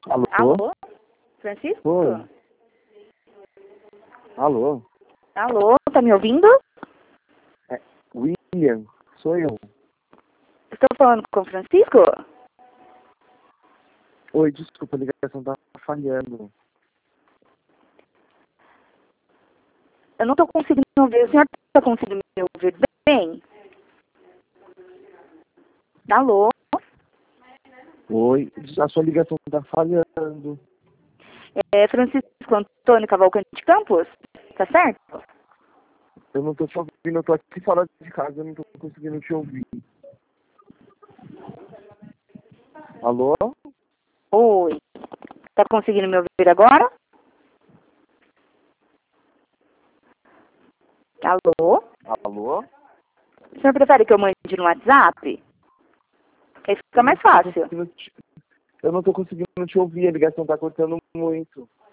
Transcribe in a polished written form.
Alô? Alô? Francisco? Oi. Alô? Alô, tá me ouvindo? William, sou eu. Estou falando com o Francisco? Oi, desculpa, a ligação tá falhando. Eu não tô conseguindo ouvir. O senhor tá conseguindo me ouvir bem? Alô? Oi, a sua ligação tá falhando. É Francisco Antônio Cavalcante Campos? Tá certo? Eu não tô te ouvindo, eu tô aqui fora de casa, eu não tô conseguindo te ouvir. Alô? Oi. Tá conseguindo me ouvir agora? Alô? Alô? O senhor prefere que eu mande no WhatsApp? Aí fica mais fácil. Eu não tô conseguindo te ouvir, a ligação tá cortando muito.